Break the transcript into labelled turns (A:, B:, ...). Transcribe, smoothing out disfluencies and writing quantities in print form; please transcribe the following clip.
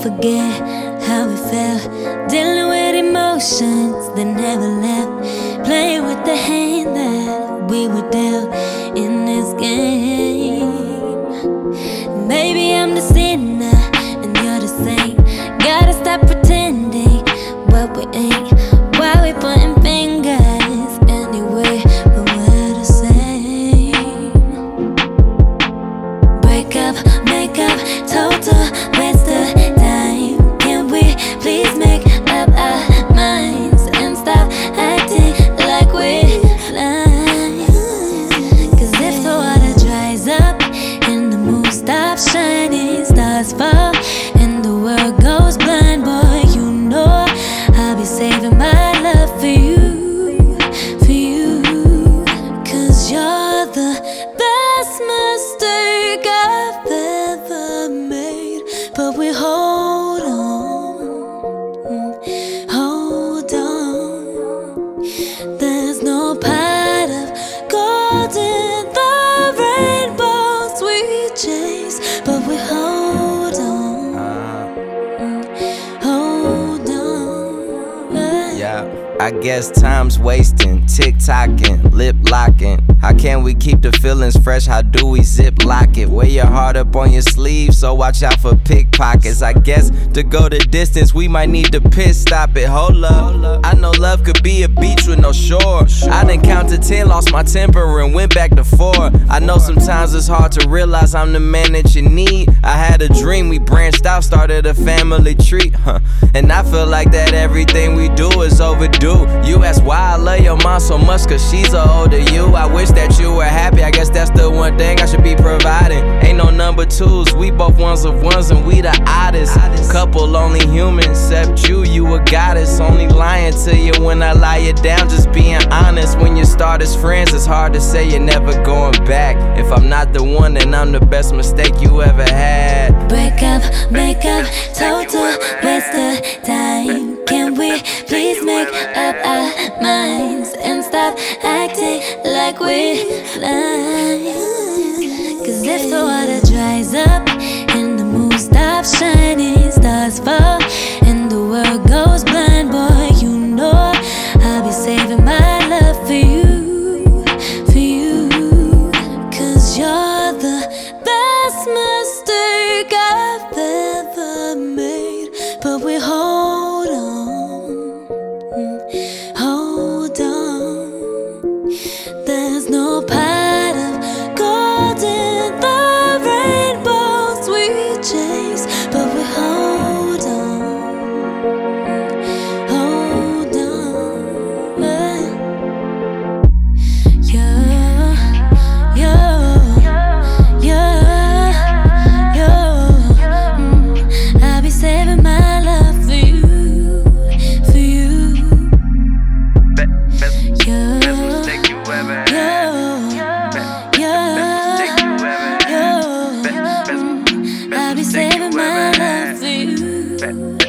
A: forget how we felt, dealing with emotions that never left, playing with the hand that we were dealt in this game. Maybe I'm the sinner and you're the saint. Gotta stop pretending what we ain't. Why we pointing fingers anyway when we're the same? Break up, make up, total waste of time. Can we please make up our minds and stop acting like we're blind? Cause if the water dries up and the moon stops shining, stars fall and the world goes blind, boy, you know I'll be saving my love for you, for you. Cause you're the best mistake I've ever made. But we hold on. There's no pot of gold in the rainbows we chase, but we hold on, hold on.
B: Yeah, I guess time's wasting, tick-tocking, lip-locking. How can we keep the feelings fresh? How do we zip-lock it? Wear your heart up on your sleeve, so watch out for pickpockets. I guess to go the distance, we might need to pit stop it. Hold up, I know love could be a beach with no shore. I done counted 10, lost my temper and went back to 4. I know sometimes it's hard to realize I'm the man that you need. I had a dream, we branched out, started a family tree, and I feel like that everything we do is overdue. You ask why I love your mom so much, cause she's older you. I wish that you were happy, I guess that's the one thing I should be providing. Ain't no number twos, we both ones of ones and we the oddest couple, only human except you a goddess. Only lying to you when I lie you down, just being honest. When you start as friends, it's hard to say you're never going back. If I'm not the one, then I'm the best mistake you ever had.
A: Break up, make up, total waste of time. Can we please make up our minds and stop acting like we're blind? Cause if the water dries up and the moon stops shining, stars fall and the world goes blind, boy, you know I'll be saving my love for you, for you. Cause you're the best mistake I've ever made. But we hold on. There's no pot of gold in the rainbows we chase, but we hold on, hold on. I'll be saving my love for you, for you.
B: Best mistake you ever had.
A: I'll be saving my love for you.